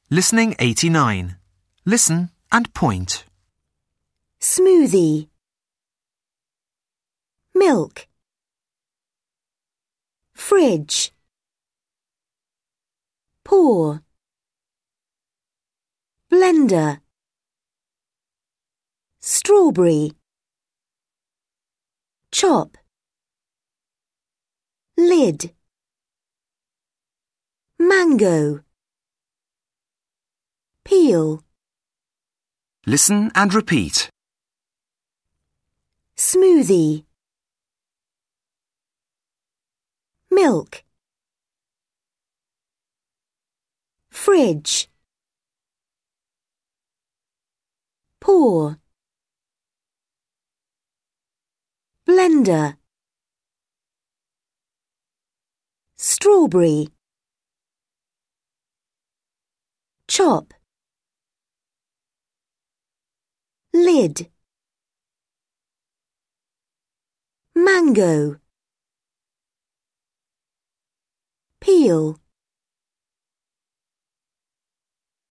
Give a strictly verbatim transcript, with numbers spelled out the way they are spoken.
Listening eighty-nine. Listen and point. Smoothie. Milk. Fridge. Pour. Blender. Strawberry. Chop. Lid. Mango. Peel. Listen and repeat. Smoothie. Milk. Fridge. Pour. Blender. Strawberry. Chop. Lid. Mango. Peel.